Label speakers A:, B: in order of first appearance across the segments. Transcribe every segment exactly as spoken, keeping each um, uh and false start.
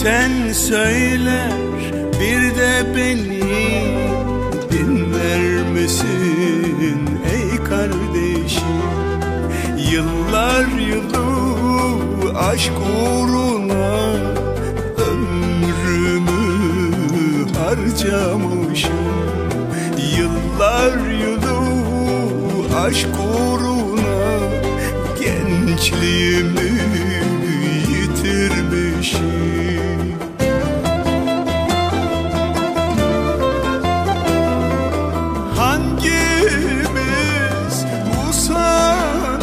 A: Düşen söyler bir de beni dinler misin ey kardeşim? Yıllar yılı aşk uğruna ömrümü harcamışım. Yıllar yılı aşk uğruna gençliğimi yitirmişim. Hangimiz usanıp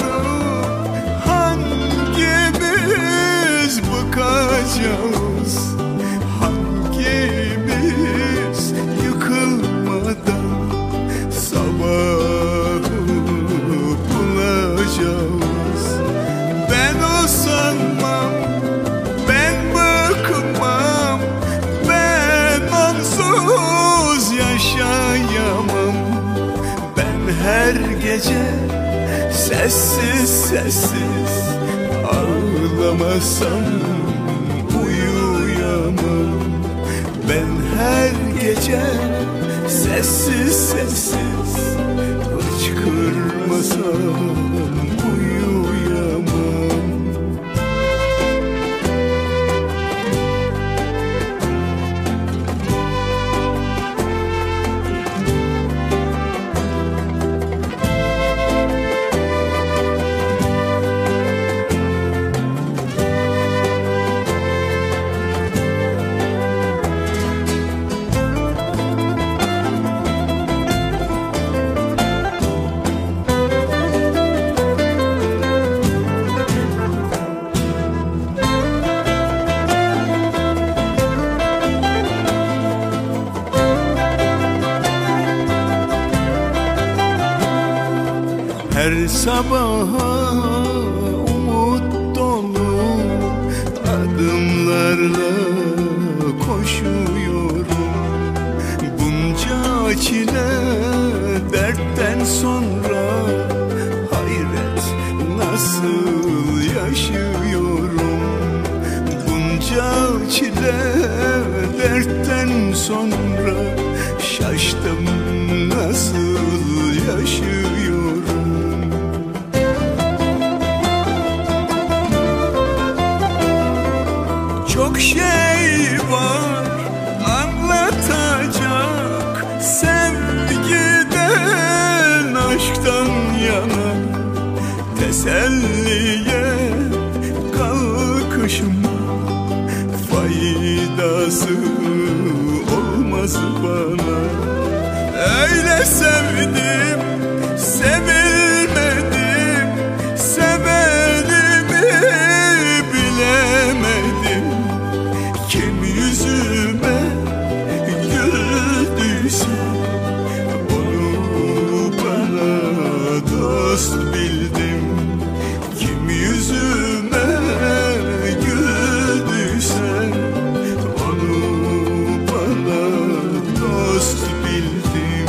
A: hangimiz bıkacağız? Hangimiz yıkılmadan sabahı bulacağız? Ben usanmam, ben bıkmam, ben onsuz yaşayamam. Ben her gece sessiz sessiz ağlamasam uyuyamam. Ben her gece sessiz sessiz hıçkırmasam uyuyamam. Her sabaha umut dolu adımlarla koşuyorum. Bunca çile dertten sonra hayret nasıl yaşıyorum. Bunca çile dertten sonra şaştım nasıl yaşıyorum. Çok şey var anlatacak, sevgiden, aşktan yana. Teselliye kalkışım faydası olmaz bana. Öyle sevdim, sevilmedim, sevenimi bilemedim. Kim yüzüme güldüyse onu bana dost bildim. Kim yüzüme güldüyse onu bana dost bildim.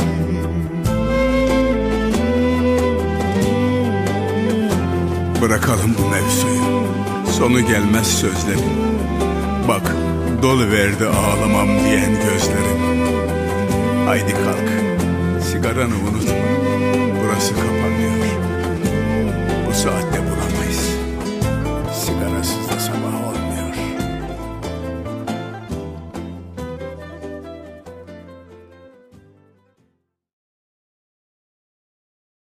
B: Bırakalım bu mevzuyu, sonu gelmez sözlerin. Bak doluverdi ağlamam diyen gözlerin. Haydi kalk, sigaranı unutma.